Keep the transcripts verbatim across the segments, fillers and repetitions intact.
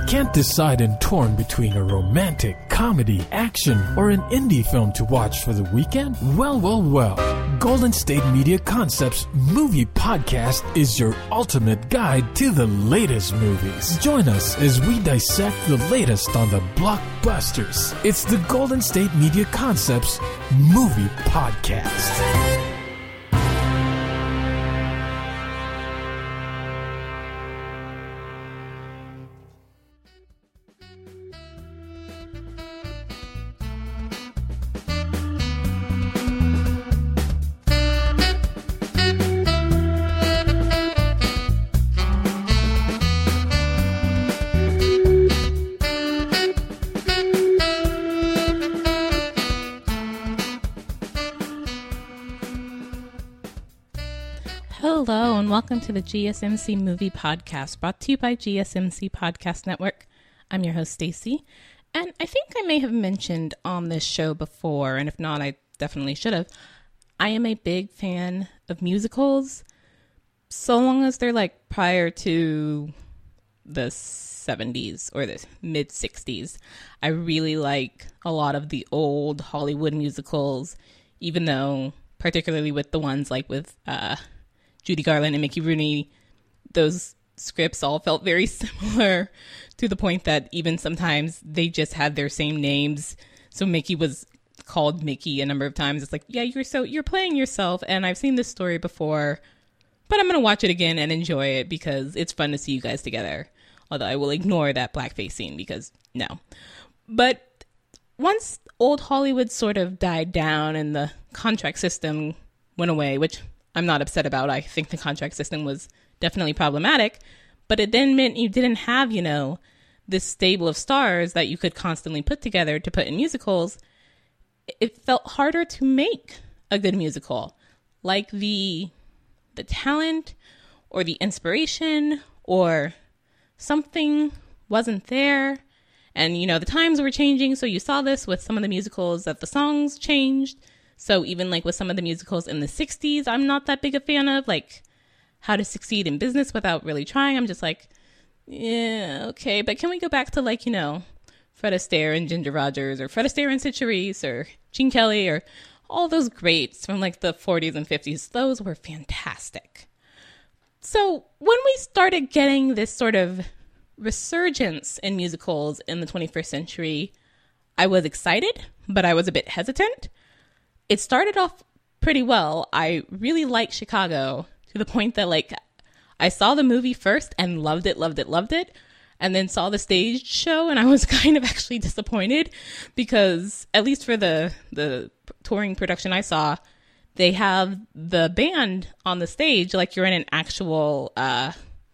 Can't decide and torn between a romantic, comedy, action, or an indie film to watch for the weekend? Well, well, well. Golden State Media Concepts Movie Podcast is your ultimate guide to the latest movies. Join us as we dissect the latest on the blockbusters. It's the Golden State Media Concepts Movie Podcast. Hello and welcome to the G S M C Movie Podcast, brought to you by G S M C Podcast Network. I'm your host, Stacy, and I think I may have mentioned on this show before, and if not, I definitely should have. I am a big fan of musicals, so long as they're like prior to the seventies or the mid-sixties. I really like a lot of the old Hollywood musicals, even though, particularly with the ones like with uh, Judy Garland and Mickey Rooney, those scripts all felt very similar to the point that even sometimes they just had their same names. So Mickey was called Mickey a number of times. It's like, yeah, you're so you're playing yourself, and I've seen this story before, but I'm going to watch it again and enjoy it because it's fun to see you guys together. Although I will ignore that blackface scene because no. But once old Hollywood sort of died down and the contract system went away, which I'm not upset about. I think the contract system was definitely problematic, but it then meant you didn't have, you know, this stable of stars that you could constantly put together to put in musicals. It felt harder to make a good musical. Like the the talent or the inspiration or something wasn't there. And, you know, the times were changing. So you saw this with some of the musicals that the songs changed. So even like with some of the musicals in the sixties, I'm not that big a fan of, like How to Succeed in Business Without Really Trying. I'm just like, yeah, okay. But can we go back to like, you know, Fred Astaire and Ginger Rogers, or Fred Astaire and Sid Charisse, or Gene Kelly, or all those greats from like the forties and fifties. Those were fantastic. So when we started getting this sort of resurgence in musicals in the twenty-first century, I was excited, but I was a bit hesitant. It started off pretty well. I really liked Chicago to the point that like I saw the movie first and loved it, loved it, loved it. And then saw the stage show and I was kind of actually disappointed because at least for the, the touring production I saw, they have the band on the stage like you're in an actual, uh,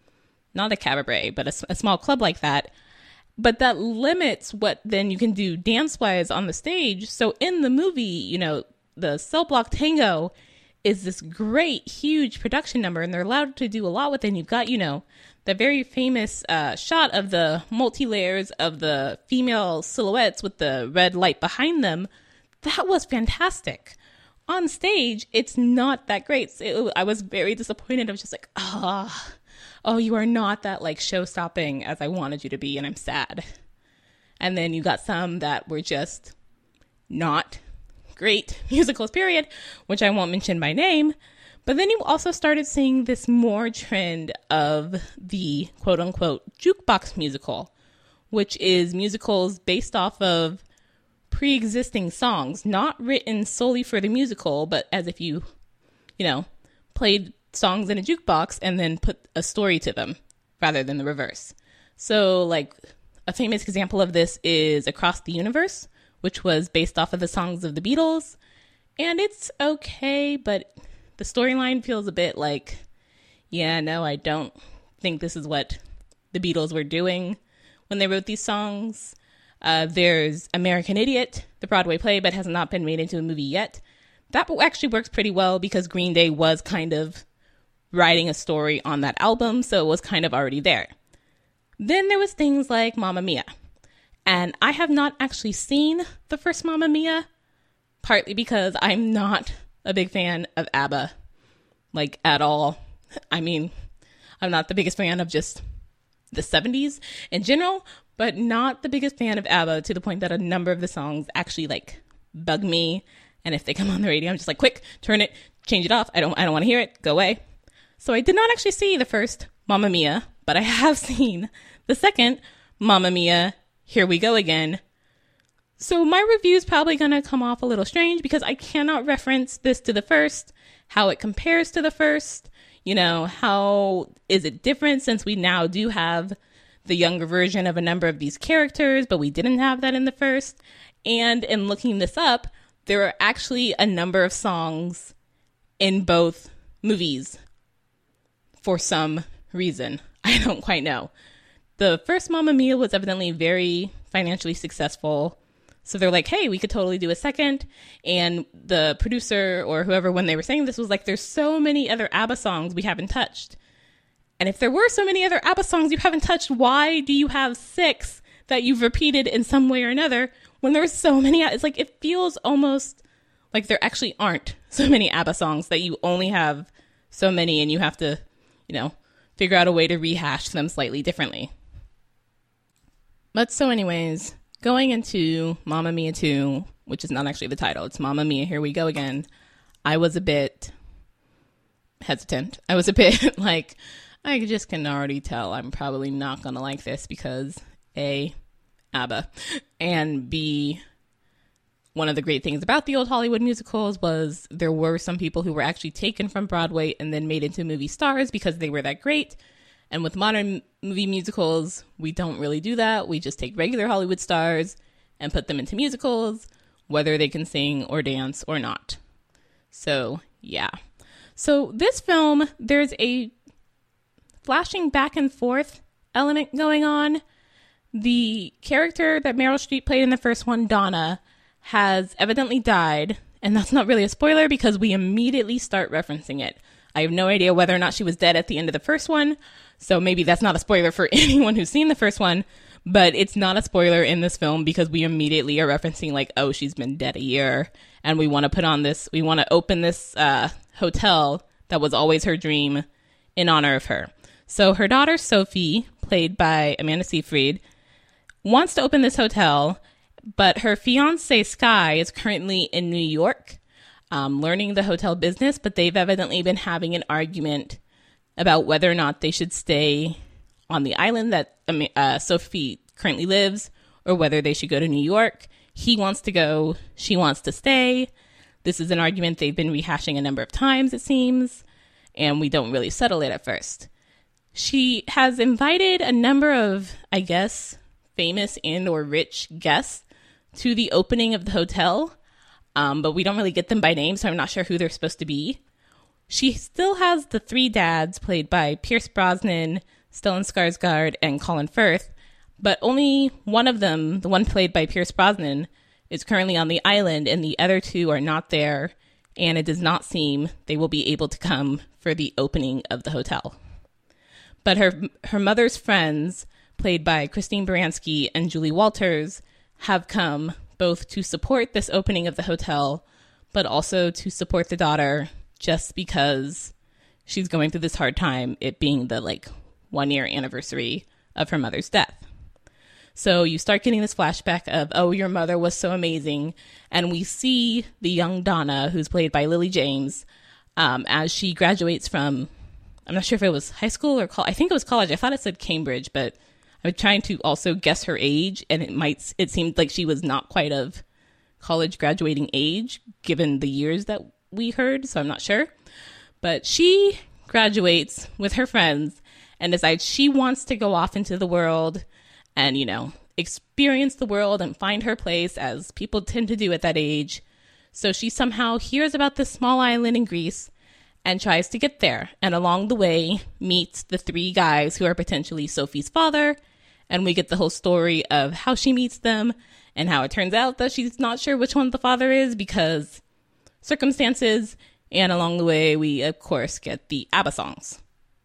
not a cabaret, but a, a small club like that. But that limits what then you can do dance-wise on the stage. So in the movie, you know, the Cell Block Tango is this great, huge production number, and they're allowed to do a lot with it. And you've got, you know, the very famous uh, shot of the multi-layers of the female silhouettes with the red light behind them. That was fantastic. On stage, it's not that great. It, I was very disappointed. I was just like, ah, oh, oh, you are not that like show-stopping as I wanted you to be, and I'm sad. And then you got some that were just not great musicals, period, which I won't mention by name. But then you also started seeing this more trend of the quote-unquote jukebox musical, which is musicals based off of pre-existing songs, not written solely for the musical, but as if you, you know, played songs in a jukebox and then put a story to them rather than the reverse. So, like, a famous example of this is Across the Universe, which was based off of the songs of the Beatles. And it's okay, but the storyline feels a bit like, yeah, no, I don't think this is what the Beatles were doing when they wrote these songs. Uh, there's American Idiot, the Broadway play, but has not been made into a movie yet. That actually works pretty well because Green Day was kind of writing a story on that album, so it was kind of already there. Then there was things like Mamma Mia. And I have not actually seen the first Mamma Mia, partly because I'm not a big fan of ABBA, like, at all. I mean, I'm not the biggest fan of just the seventies in general, but not the biggest fan of ABBA, to the point that a number of the songs actually like bug me. And if they come on the radio, I'm just like, quick, turn it, change it off. I don't I don't want to hear it. Go away. So I did not actually see the first Mamma Mia, but I have seen the second Mamma Mia, Here We Go Again. So my review is probably going to come off a little strange because I cannot reference this to the first, how it compares to the first, you know, how is it different since we now do have the younger version of a number of these characters, but we didn't have that in the first. And in looking this up, there are actually a number of songs in both movies for some reason. I don't quite know. The first Mamma Mia was evidently very financially successful. So they're like, hey, we could totally do a second. And the producer or whoever, when they were saying this, was like, there's so many other ABBA songs we haven't touched. And if there were so many other ABBA songs you haven't touched, why do you have six that you've repeated in some way or another when there's so many? It's like, it feels almost like there actually aren't so many ABBA songs, that you only have so many and you have to, you know, figure out a way to rehash them slightly differently. But so anyways, going into Mamma Mia two, which is not actually the title, it's Mamma Mia, Here We Go Again, I was a bit hesitant. I was a bit like, I just can already tell I'm probably not going to like this because A, ABBA, and B, one of the great things about the old Hollywood musicals was there were some people who were actually taken from Broadway and then made into movie stars because they were that great. And with modern movie musicals, we don't really do that. We just take regular Hollywood stars and put them into musicals, whether they can sing or dance or not. So, yeah. So this film, there's a flashing back and forth element going on. The character that Meryl Streep played in the first one, Donna, has evidently died. And that's not really a spoiler because we immediately start referencing it. I have no idea whether or not she was dead at the end of the first one. So maybe that's not a spoiler for anyone who's seen the first one, but it's not a spoiler in this film because we immediately are referencing like, oh, she's been dead a year. And we want to put on this, we want to open this uh, hotel that was always her dream in honor of her. So her daughter, Sophie, played by Amanda Seyfried, wants to open this hotel, but her fiance, Sky, is currently in New York um, learning the hotel business, but they've evidently been having an argument about whether or not they should stay on the island that uh, Sophie currently lives or whether they should go to New York. He wants to go. She wants to stay. This is an argument they've been rehashing a number of times, it seems, and we don't really settle it at first. She has invited a number of, I guess, famous and or rich guests to the opening of the hotel, um, but we don't really get them by name, so I'm not sure who they're supposed to be. She still has the three dads played by Pierce Brosnan, Stellan Skarsgård, and Colin Firth, but only one of them, the one played by Pierce Brosnan, is currently on the island, and the other two are not there, and it does not seem they will be able to come for the opening of the hotel. But her her mother's friends, played by Christine Baranski and Julie Walters, have come both to support this opening of the hotel, but also to support the daughter just because she's going through this hard time, it being the like one year anniversary of her mother's death. So you start getting this flashback of, oh, your mother was so amazing. And we see the young Donna, who's played by Lily James, um, as she graduates from, I'm not sure if it was high school or college. I think it was college. I thought it said Cambridge, but I was trying to also guess her age. And it might, it seemed like she was not quite of college graduating age, given the years that we heard. So I'm not sure. But she graduates with her friends and decides she wants to go off into the world and, you know, experience the world and find her place, as people tend to do at that age. So she somehow hears about this small island in Greece and tries to get there. And along the way meets the three guys who are potentially Sophie's father. And we get the whole story of how she meets them and how it turns out that she's not sure which one the father is because circumstances. And along the way, we, of course, get the ABBA songs.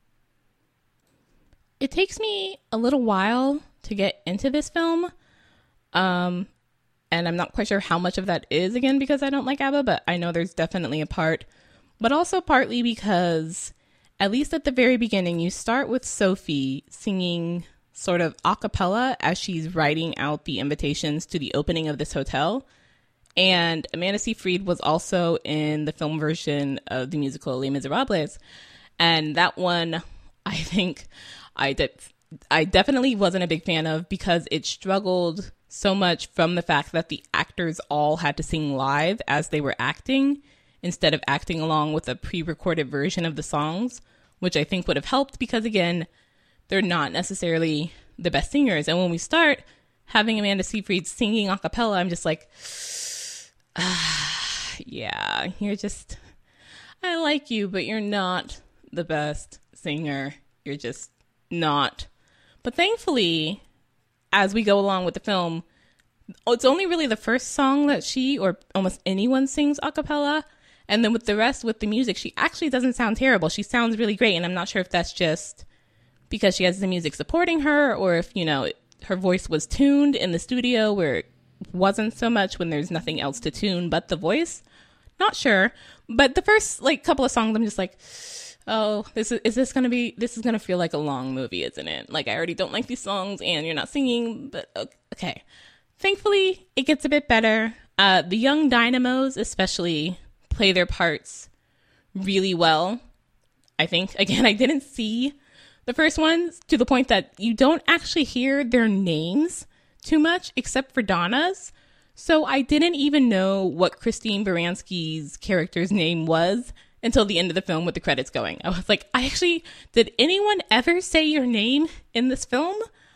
It takes me a little while to get into this film. Um, and I'm not quite sure how much of that is, again, because I don't like ABBA, but I know there's definitely a part. But also partly because, at least at the very beginning, you start with Sophie singing sort of a cappella as she's writing out the invitations to the opening of this hotel. And Amanda Seyfried was also in the film version of the musical Les Miserables. And that one, I think I did, I definitely wasn't a big fan of because it struggled so much from the fact that the actors all had to sing live as they were acting instead of acting along with a pre-recorded version of the songs, which I think would have helped because, again, they're not necessarily the best singers. And when we start having Amanda Seyfried singing a cappella, I'm just like, ah, yeah, you're just, I like you, but you're not the best singer. You're just not. But thankfully, as we go along with the film, it's only really the first song that she or almost anyone sings a cappella. And then with the rest, with the music, she actually doesn't sound terrible. She sounds really great. And I'm not sure if that's just because she has the music supporting her or if, you know, her voice was tuned in the studio where it wasn't so much when there's nothing else to tune but the voice. Not sure. But the first, like, couple of songs, I'm just like, oh, this is, is this going to be, this is going to feel like a long movie, isn't it? Like, I already don't like these songs and you're not singing, but okay. Thankfully, it gets a bit better. Uh, the young dynamos especially play their parts really well. I think, again, I didn't see the first ones to the point that you don't actually hear their names too much except for Donna's. So I didn't even know what Christine Baranski's character's name was until the end of the film with the credits going. I was like, I actually, did anyone ever say your name in this film?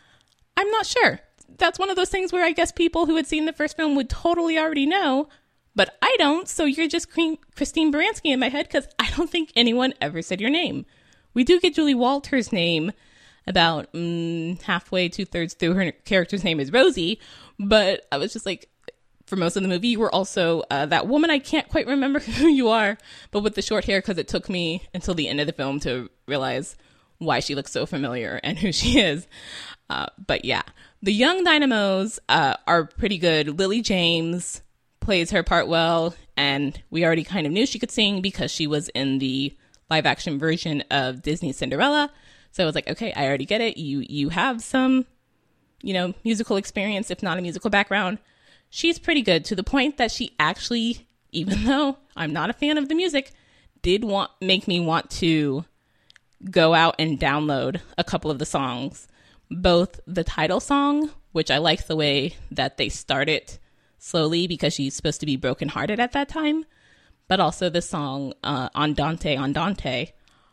I'm not sure. That's one of those things where I guess people who had seen the first film would totally already know, but I don't. So you're just Christine Baranski in my head because I don't think anyone ever said your name. We do get Julie Walters' name about mm, halfway, two-thirds through. Her character's name is Rosie, but I was just like, for most of the movie, you were also uh, that woman. I can't quite remember who you are, but with the short hair, because it took me until the end of the film to realize why she looks so familiar and who she is. Uh, but yeah, the young dynamos uh, are pretty good. Lily James plays her part well, and we already kind of knew she could sing because she was in the live action version of Disney's Cinderella. So I was like, okay, I already get it. You you have some, you know, musical experience, if not a musical background. She's pretty good to the point that she actually, even though I'm not a fan of the music, did want make me want to go out and download a couple of the songs. Both the title song, which I like the way that they start it slowly because she's supposed to be brokenhearted at that time, but also the song uh, Andante, Andante.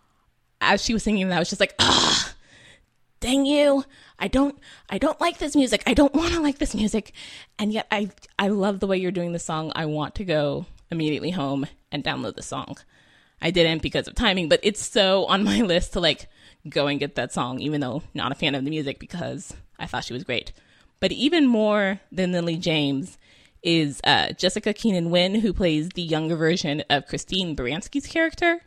As she was singing that, I was just like, ah, dang you. I don't, I don't like this music. I don't want to like this music. And yet I, I love the way you're doing the song. I want to go immediately home and download the song. I didn't because of timing, but it's so on my list to like go and get that song, even though not a fan of the music because I thought she was great. But even more than Lily James is uh, Jessica Keenan-Wynn, who plays the younger version of Christine Baranski's character.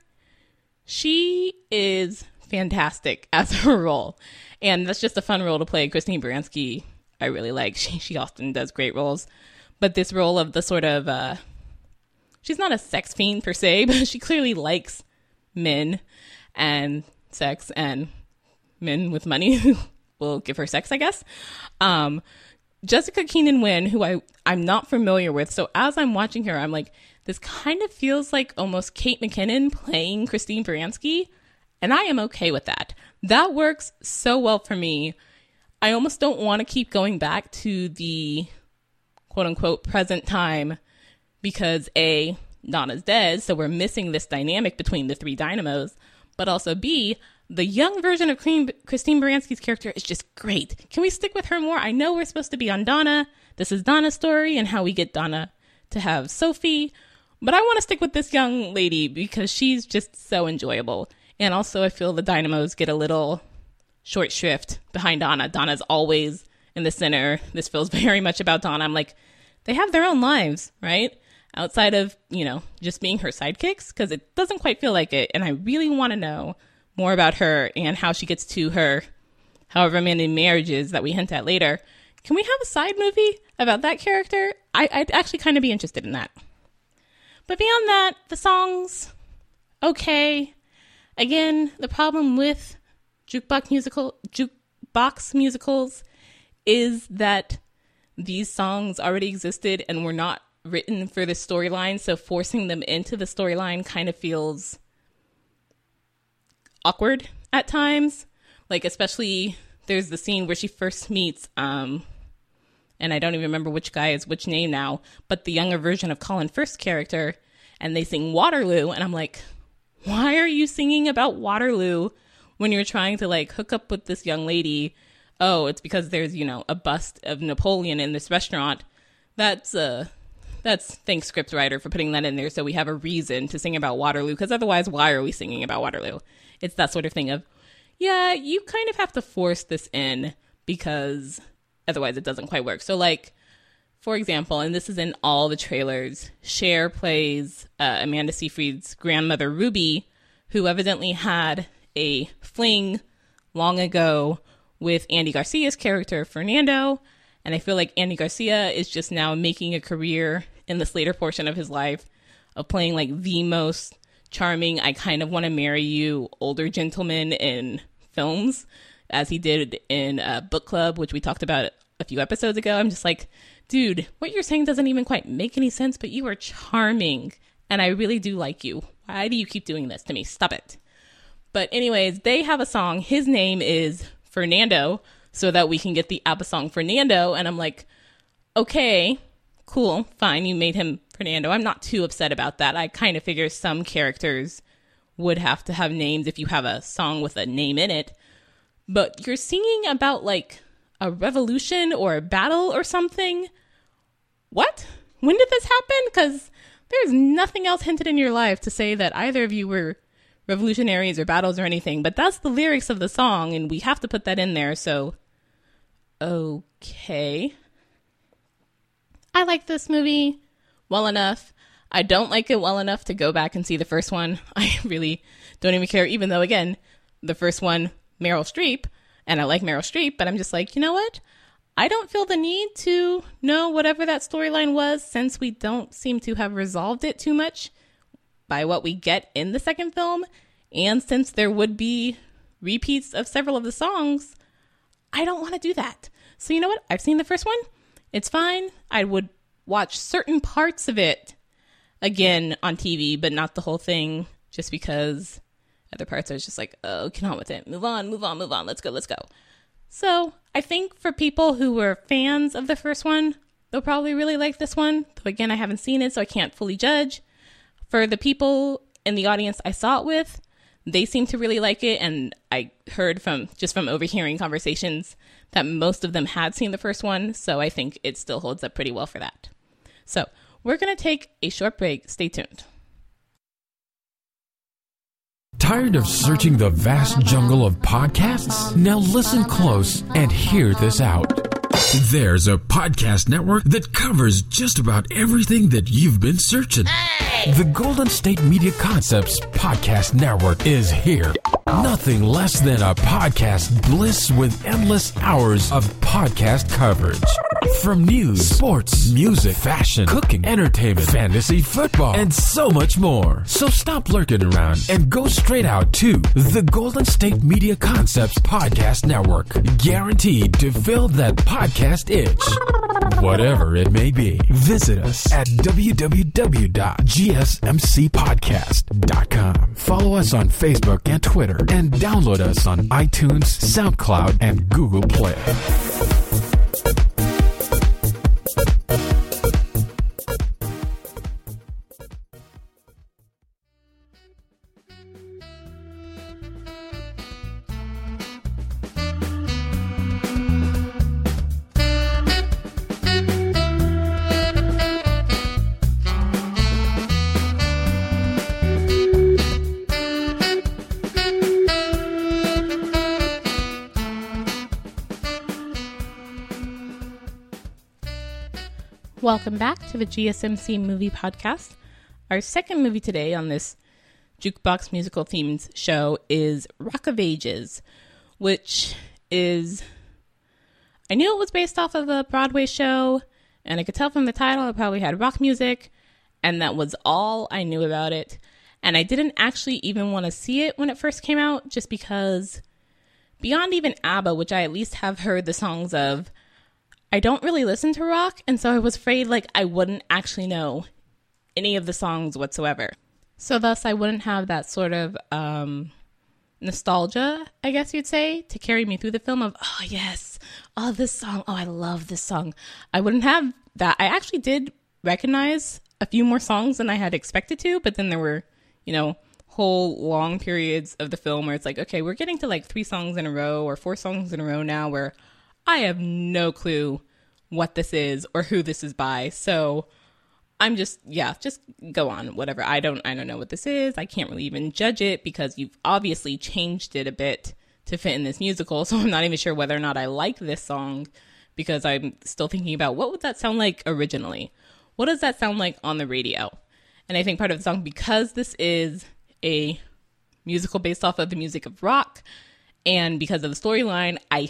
She is fantastic as her role. And that's just a fun role to play. Christine Baranski, I really like. She she often does great roles. But this role of the sort of, uh, she's not a sex fiend per se, but she clearly likes men and sex and men with money who will give her sex, I guess. Um, Jessica Keenan-Wynn, who I, I'm not familiar with. So as I'm watching her, I'm like, this kind of feels like almost Kate McKinnon playing Christine Baranski. And I am okay with that. That works so well for me. I almost don't want to keep going back to the quote unquote present time because A, Donna's dead. So we're missing this dynamic between the three dynamos. But also B, the young version of Christine Baranski's character is just great. Can we stick with her more? I know we're supposed to be on Donna. This is Donna's story and how we get Donna to have Sophie. But I want to stick with this young lady because she's just so enjoyable. And also I feel the dynamos get a little short shrift behind Donna. Donna's always in the center. This feels very much about Donna. I'm like, they have their own lives, right? Outside of, you know, just being her sidekicks, because it doesn't quite feel like it. And I really want to know more about her and how she gets to her however many marriages that we hint at later. Can we have a side movie about that character? I, I'd actually kind of be interested in that. But beyond that, the songs, okay. Again, the problem with jukebox musical, juke, jukebox musicals is that these songs already existed and were not written for the storyline, so forcing them into the storyline kind of feels awkward at times. Like, especially there's the scene where she first meets um and I don't even remember which guy is which name now, but the younger version of Colin Firth's character, and they sing Waterloo, and I'm like, why are you singing about Waterloo when you're trying to like hook up with this young lady? Oh, it's because there's, you know, a bust of Napoleon in this restaurant. That's uh that's thanks scriptwriter for putting that in there, so we have a reason to sing about Waterloo, because otherwise why are we singing about Waterloo? It's that sort of thing of, yeah, you kind of have to force this in because otherwise it doesn't quite work. So like, for example, and this is in all the trailers, Cher plays uh, Amanda Seyfried's grandmother, Ruby, who evidently had a fling long ago with Andy Garcia's character, Fernando. And I feel like Andy Garcia is just now making a career in this later portion of his life of playing like the most charming, I kind of want to marry you older gentleman in films, as he did in uh, Book Club, which we talked about a few episodes ago. I'm just like, dude, what you're saying doesn't even quite make any sense, but you are charming, and I really do like you. Why do you keep doing this to me? Stop it. But anyways, they have a song. His name is Fernando, so that we can get the ABBA song Fernando, and I'm like, okay, cool, fine, you made him Fernando. I'm not too upset about that. I kind of figure some characters would have to have names if you have a song with a name in it. But you're singing about like a revolution or a battle or something. What? When did this happen? Because there's nothing else hinted in your life to say that either of you were revolutionaries or battles or anything. But that's the lyrics of the song, and we have to put that in there. So, okay. I like this movie well enough. I don't like it well enough to go back and see the first one. I really don't even care, even though, again, the first one, Meryl Streep, and I like Meryl Streep, but I'm just like, you know what? I don't feel the need to know whatever that storyline was, since we don't seem to have resolved it too much by what we get in the second film, and since there would be repeats of several of the songs, I don't want to do that. So you know what? I've seen the first one. It's fine. I would watch certain parts of it again on T V, but not the whole thing, just because other parts I was just like, oh, get on with it. Move on, move on, move on. Let's go, let's go. So I think for people who were fans of the first one, they'll probably really like this one. Though again, I haven't seen it, so I can't fully judge. For the people in the audience I saw it with, they seem to really like it. And I heard from, just from overhearing conversations, that most of them had seen the first one. So I think it still holds up pretty well for that. So we're going to take a short break. Stay tuned. Tired of searching the vast jungle of podcasts? Now listen close and hear this out. There's a podcast network that covers just about everything that you've been searching. Hey! The Golden State Media Concepts Podcast Network is here. Nothing less than a podcast bliss with endless hours of podcast coverage. From news, sports, music, fashion, cooking, entertainment, fantasy, football, and so much more. So stop lurking around and go straight out to the Golden State Media Concepts Podcast Network. Guaranteed to fill that podcast itch. Whatever it may be. Visit us at w w w dot g s m c podcast dot com. Follow us on Facebook and Twitter, and download us on iTunes, SoundCloud, and Google Play. Welcome back to the G S M C Movie Podcast. Our second movie today on this jukebox musical themed show is Rock of Ages, which is, I knew it was based off of a Broadway show, and I could tell from the title it probably had rock music, and that was all I knew about it. And I didn't actually even want to see it when it first came out, just because beyond even ABBA, which I at least have heard the songs of, I don't really listen to rock, and so I was afraid like I wouldn't actually know any of the songs whatsoever. So thus I wouldn't have that sort of um, nostalgia, I guess you'd say, to carry me through the film of, oh yes, oh this song, oh I love this song. I wouldn't have that. I actually did recognize a few more songs than I had expected to, but then there were, you know, whole long periods of the film where it's like, okay, we're getting to like three songs in a row or four songs in a row now where I have no clue what this is or who this is by. So I'm just, yeah, just go on, whatever. I don't, I don't know what this is. I can't really even judge it because you've obviously changed it a bit to fit in this musical. So I'm not even sure whether or not I like this song because I'm still thinking about what would that sound like originally? What does that sound like on the radio? And I think part of the song, because this is a musical based off of the music of rock and because of the storyline, I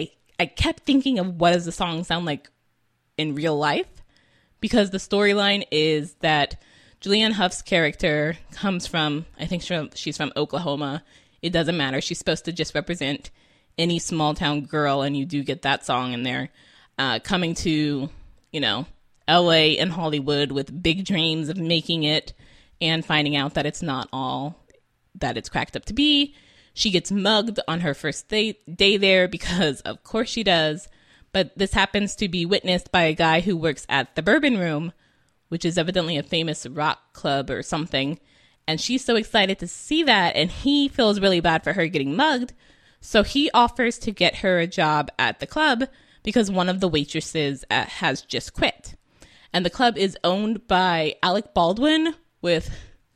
I kept thinking of what does the song sound like in real life, because the storyline is that Julianne Hough's character comes from, I think she's from Oklahoma. It doesn't matter. She's supposed to just represent any small town girl, and you do get that song in there, uh, coming to, you know, L A and Hollywood with big dreams of making it and finding out that it's not all that it's cracked up to be. She gets mugged on her first day, day there because of course she does. But this happens to be witnessed by a guy who works at the Bourbon Room, which is evidently a famous rock club or something. And she's so excited to see that. And he feels really bad for her getting mugged. So he offers to get her a job at the club because one of the waitresses uh, has just quit. And the club is owned by Alec Baldwin with...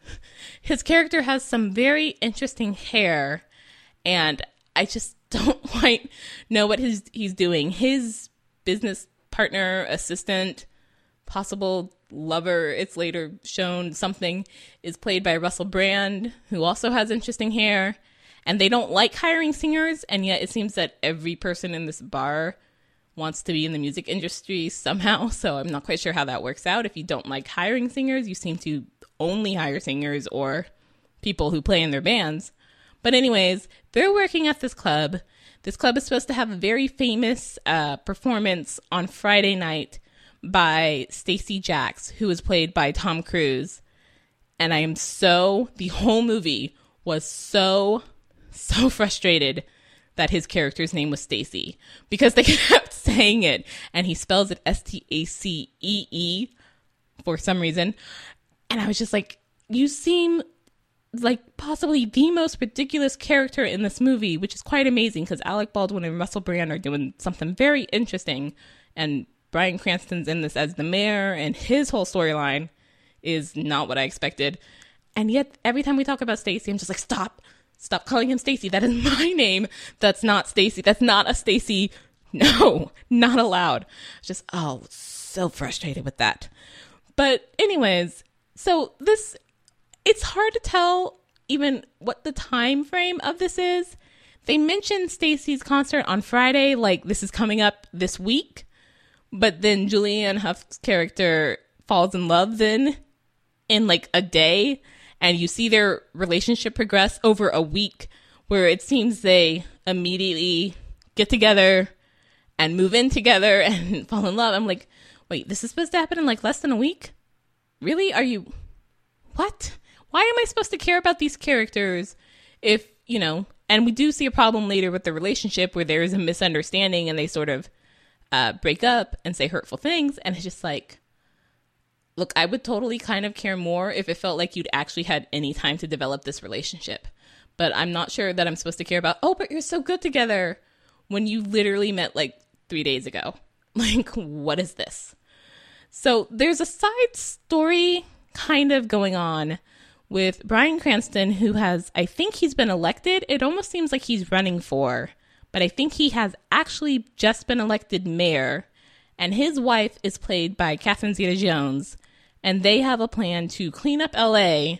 His character has some very interesting hair, and I just don't quite know what his, he's doing. His business partner, assistant, possible lover, it's later shown something, is played by Russell Brand, who also has interesting hair. And they don't like hiring singers, and yet it seems that every person in this bar wants to be in the music industry somehow. So I'm not quite sure how that works out. If you don't like hiring singers, you seem to only hire singers or people who play in their bands. But anyways, they're working at this club. This club is supposed to have a very famous uh, performance on Friday night by Stacey Jaxx, who is played by Tom Cruise. And I am so, the whole movie was so, so frustrated that his character's name was Stacy because they kept saying it and he spells it S T A C E E for some reason. And I was just like, you seem like possibly the most ridiculous character in this movie, which is quite amazing because Alec Baldwin and Russell Brand are doing something very interesting. And Bryan Cranston's in this as the mayor, and his whole storyline is not what I expected. And yet every time we talk about Stacy, I'm just like, stop, stop calling him Stacy. That is my name. That's not Stacy. That's not a Stacy. No, not allowed. Just, oh, so frustrated with that. But anyways, so this, it's hard to tell even what the time frame of this is. They mentioned Stacy's concert on Friday, like this is coming up this week. But then Julianne Hough's character falls in love then in like a day. And you see their relationship progress over a week where it seems they immediately get together and move in together and fall in love. I'm like, wait, this is supposed to happen in like less than a week? Really? Are you... What? Why am I supposed to care about these characters if, you know, and we do see a problem later with the relationship where there is a misunderstanding and they sort of uh, break up and say hurtful things. And it's just like, look, I would totally kind of care more if it felt like you'd actually had any time to develop this relationship. But I'm not sure that I'm supposed to care about, oh, but you're so good together when you literally met like three days ago. Like, what is this? So there's a side story kind of going on with Bryan Cranston, who has, I think he's been elected. It almost seems like he's running for, but I think he has actually just been elected mayor. And his wife is played by Catherine Zeta-Jones. And they have a plan to clean up L A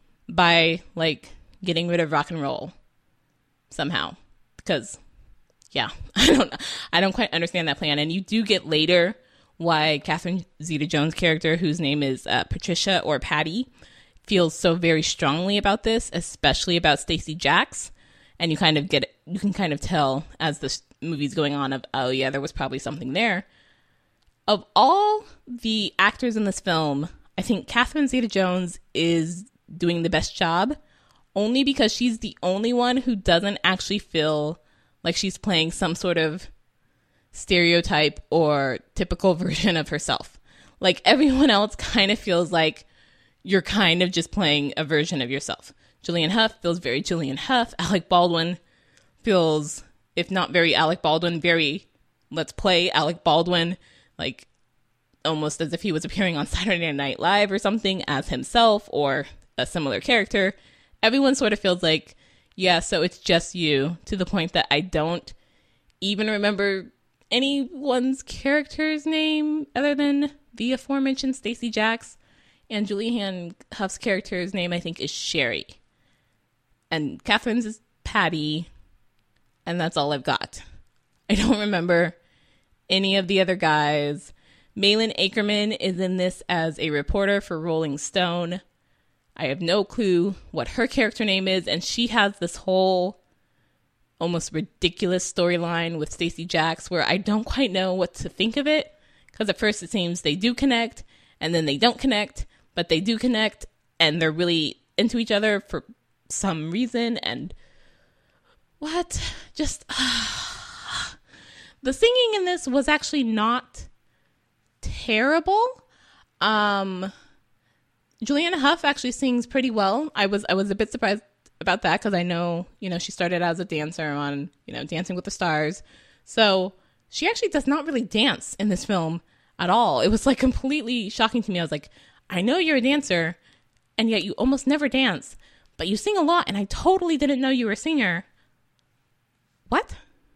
by, like, getting rid of rock and roll somehow. Because, yeah, I don't I don't quite understand that plan. And you do get later why Catherine Zeta-Jones' character, whose name is uh, Patricia or Patty, feels so very strongly about this, especially about Stacey Jaxx. And you kind of get, you can kind of tell as the movie's going on of, oh yeah, there was probably something there. Of all the actors in this film, I think Catherine Zeta-Jones is doing the best job, only because she's the only one who doesn't actually feel like she's playing some sort of stereotype or typical version of herself. Like everyone else kind of feels like you're kind of just playing a version of yourself. Julianne Hough feels very Julianne Hough. Alec Baldwin feels, if not very Alec Baldwin, very let's play Alec Baldwin, like almost as if he was appearing on Saturday Night Live or something as himself or a similar character. Everyone sort of feels like, yeah, so it's just you, to the point that I don't even remember anyone's character's name other than the aforementioned Stacey Jacks. And Julianne Hough's character's name, I think, is Sherry. And Catherine's is Patty. And that's all I've got. I don't remember any of the other guys. Malin Akerman is in this as a reporter for Rolling Stone. I have no clue what her character name is. And she has this whole almost ridiculous storyline with Stacey Jacks where I don't quite know what to think of it. Because at first it seems they do connect and then they don't connect. But they do connect and they're really into each other for some reason. And what? Just uh, the singing in this was actually not terrible. Um, Julianne Hough actually sings pretty well. I was I was a bit surprised about that because I know, you know, she started as a dancer on, you know, Dancing with the Stars. So she actually does not really dance in this film at all. It was like completely shocking to me. I was like, I know you're a dancer and yet you almost never dance, but you sing a lot and I totally didn't know you were a singer. What?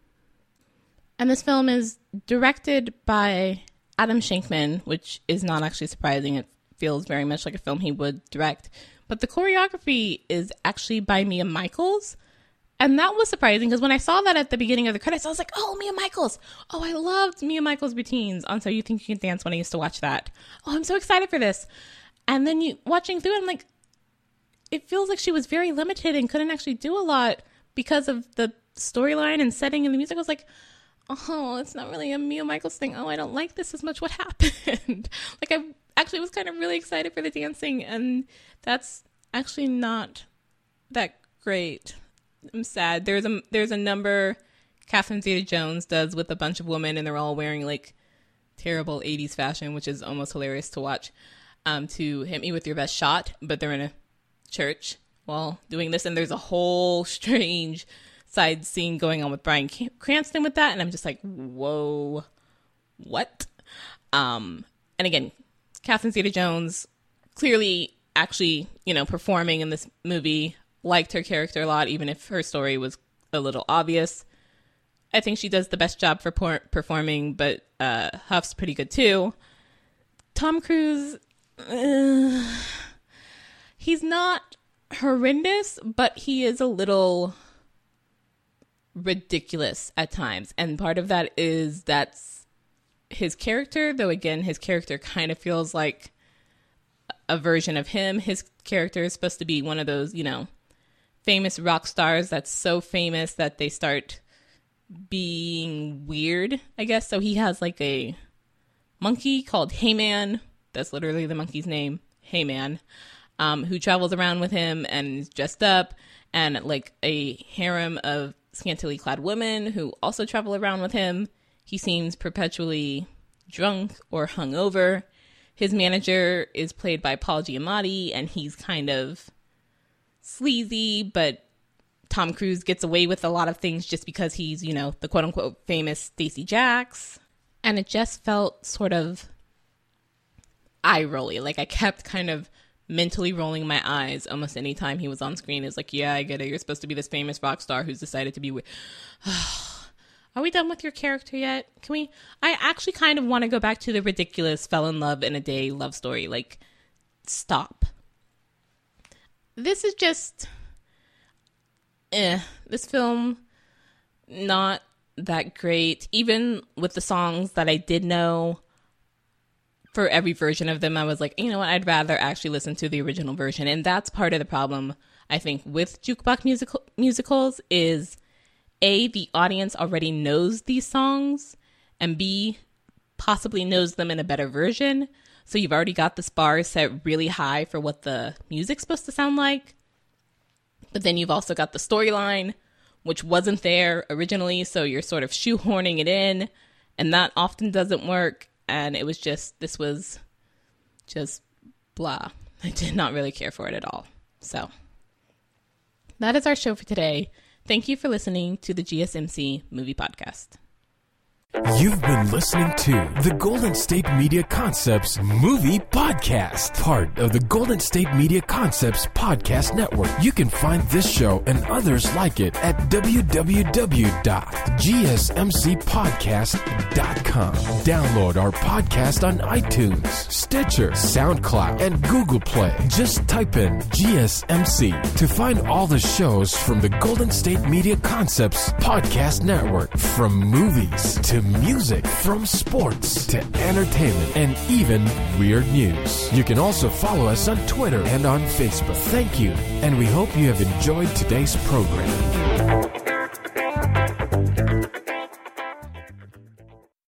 And this film is directed by Adam Shankman, which is not actually surprising. It feels very much like a film he would direct. But the choreography is actually by Mia Michaels. And that was surprising because when I saw that at the beginning of the credits, I was like, oh, Mia Michaels. Oh, I loved Mia Michaels' routines on So You Think You Can Dance when I used to watch that. Oh, I'm so excited for this. And then you watching through it, I'm like, it feels like she was very limited and couldn't actually do a lot because of the storyline and setting and the music. I was like, oh, it's not really a Mia Michaels thing. Oh, I don't like this as much. What happened? Like, I actually was kind of really excited for the dancing, and that's actually not that great. I'm sad. There's a there's a number Catherine Zeta-Jones does with a bunch of women, and they're all wearing like terrible eighties fashion, which is almost hilarious to watch. Um, to Hit Me With Your Best Shot, but they're in a church while doing this, and there's a whole strange side scene going on with Bryan Cranston with that, and I'm just like, whoa, what? Um, and again, Catherine Zeta-Jones clearly actually, you know, performing in this movie. Liked her character a lot, even if her story was a little obvious. I think she does the best job for por- performing, but uh, Huff's pretty good too. Tom Cruise, uh, he's not horrendous, but he is a little ridiculous at times. And part of that is that's his character, though again, his character kind of feels like a version of him. His character is supposed to be one of those, you know, famous rock stars that's so famous that they start being weird, I guess. So he has like a monkey called Heyman. That's literally the monkey's name, Heyman, um, who travels around with him and is dressed up, and like a harem of scantily clad women who also travel around with him. He seems perpetually drunk or hungover. His manager is played by Paul Giamatti, and he's kind of sleazy, but Tom Cruise gets away with a lot of things just because he's, you know, the quote-unquote famous Stacey Jacks. And it just felt sort of eye-rolly. Like, I kept kind of mentally rolling my eyes almost any time he was on screen. It's like, yeah, I get it. You're supposed to be this famous rock star who's decided to be with... Are we done with your character yet? Can we... I actually kind of want to go back to the ridiculous fell in love in a day love story. Like, stop. This is just... Eh. This film, not that great. Even with the songs that I did know, for every version of them, I was like, you know what? I'd rather actually listen to the original version. And that's part of the problem, I think, with jukebox musical musicals is A, the audience already knows these songs, and B, possibly knows them in a better version. So you've already got the bar set really high for what the music's supposed to sound like. But then you've also got the storyline, which wasn't there originally, so you're sort of shoehorning it in, and that often doesn't work. And it was just, this was just blah. I did not really care for it at all. So that is our show for today. Thank you for listening to the G S M C Movie Podcast. You've been listening to the Golden State Media Concepts Movie Podcast, part of the Golden State Media Concepts Podcast Network. You can find this show and others like it at w w w dot g s m c podcast dot com. Download our podcast on iTunes, Stitcher, SoundCloud, and Google Play. Just type in G S M C to find all the shows from the Golden State Media Concepts Podcast Network, from movies to music, from sports to entertainment, and even weird news. You can also follow us on Twitter and on Facebook. Thank you, and we hope you have enjoyed today's program.